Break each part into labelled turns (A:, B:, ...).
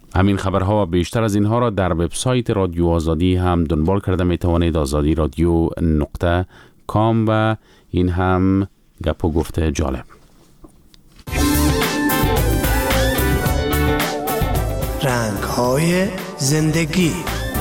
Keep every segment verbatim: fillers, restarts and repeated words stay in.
A: همین خبرها و بیشتر از اینها را در وبسایت رادیو آزادی هم دنبال کرده می توانید. آزادی رادیو نقطه کام و این هم گپ و گفته جالب.
B: رنگ‌های زندگی.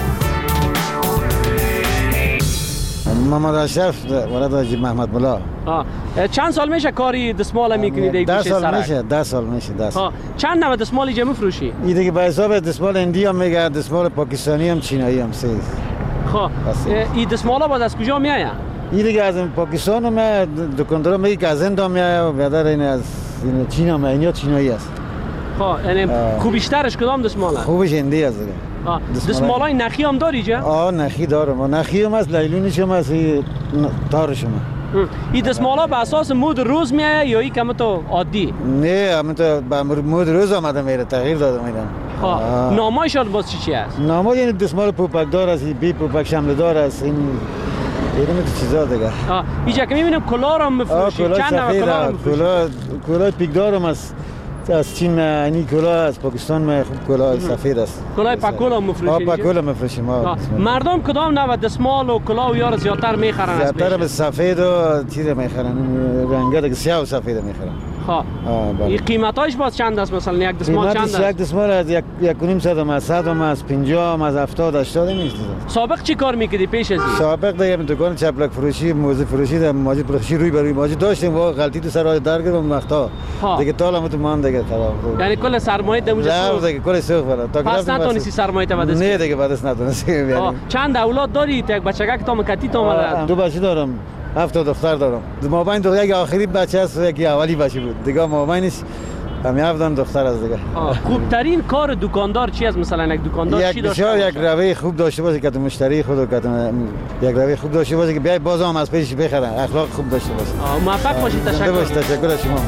C: محمد اشرف ولد حاجی محمد ملا.
D: ها چند سال میشه کاری دستمال میکنید دیگه؟
C: ده سال میشه. ده سال میشه. ده سال.
D: چند نوع دستمالی جمع فروشی؟
C: این دیگه به حساب دستمال هندی هم میگه، دستمال پاکستانی هم، چینایی هم سه.
D: خب این دستمالا بعد از کجا میآید؟
C: این دیگه از پاکستان میاد، دکاندارا میگه که از هند میاد و بعد این از چین هم میاد، چینایی است.
D: خب یعنی خوبیشترش کدام دستماله؟
C: خوبش هندی است دیگه.
D: دستمالای نخی هم داری جا؟
C: آه نخی دارم. نخی هم از لیلونیش هم از تارش هم.
D: این دستمالا به اساس مود روز میآید یا این کم تو عادی؟
C: نه همین تو به مود روز آمده میره، تغییر داده میرن.
D: خب نامایشان باز چی چی است؟
C: نامای این دستمال پوپک دار است، بی پوپک شمله دار است، این اینم تو چیزا دیگه.
D: آه اینجا که میبینم کلاه رو میفروشی، چند نوع کلاه رو میفروشی؟
C: کلاه کلاه پیک دارم است. از چین این کلاه از پاکستان ما خوب کلاه سفید است.
D: کلاه پاکولا میفروشید؟
C: آ پاکولا میفروشیم ما.
D: مردم کدام نوع دستمال و کلاه و یار زیادتر میخرن؟
C: زیادتر به سفید و چیز میخرن، رنگا دیگه سیاه و سفید میخرن.
D: ها این قیمتاش باز چند است؟ مثلا یک دستمال چند است؟
C: یک دستمال از یک یک و نیم صد از صد از پنجاه از هفتاد هشتاد میشه.
D: سابق چی کار میکردی پیش از این؟
C: سابق دیگه دکان چپلک فروشی، موزه فروشی، در ماجد فروشی روی بروی ماجد داشتیم و غلطی تو سر در گرفتم وقتا. دیگه تالم تو مان دیگه خراب.
D: یعنی کل سرمایه دموجه
C: سوخت؟ نه دیگه کل سوخت برات.
D: پس نتونستی سرمایه تو بدست؟
C: نه دیگه بدست نتونستی.
D: چند اولاد داری؟ یک بچگک تا مکتی تو اومد؟
C: دو بچه دارم. هفت دختر دارم. مابین دو یک آخری بچه است و یکی اولی بچه بود. دیگه مابینش همین هفت دختر است دیگه.
D: خوبترین کار دکاندار چی است؟ مثلا یک دکاندار چی داشته باشه؟
C: یک روی خوب داشته باشه که تو مشتری خود که یک روی خوب داشته باشه که بیای باز هم از پیش بخرن، اخلاق خوب داشته باشه.
D: موفق باشید. تشکر.
C: تشکر از شما.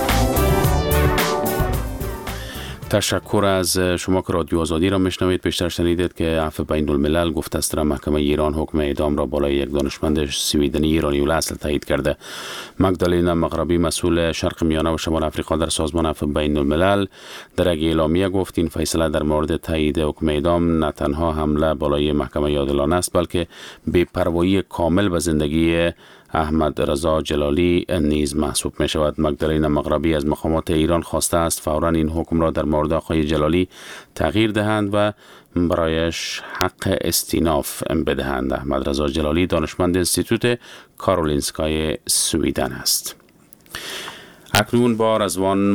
A: تشکر از شما که رادیو آزادی را میشنوید. پیشتر شنیدید که عفو بین الملل گفته است محکمه ایران حکم اعدام را بالای یک دانشمند سویدنی ایرانی الاصل تایید کرده. مگدالینا مغربی مسئول شرق میانه و شمال آفریقا در سازمان عفو بین الملل در یک اعلامیه گفت این فیصله در مورد تایید حکم اعدام نه تنها حمله بالای محکمه عادلانه است بلکه بی‌پروایی کامل به زندگی احمد رضا جلالی نیز محسوب می شود. مگدالینا مغربی از مقامات ایران خواسته است فوراً این حکم را در مورد آقای جلالی تغییر دهند و برایش حق استیناف بدهند. احمد رضا جلالی دانشمند انستیتوت کارولینسکای سویدن است. اکنون با رضوان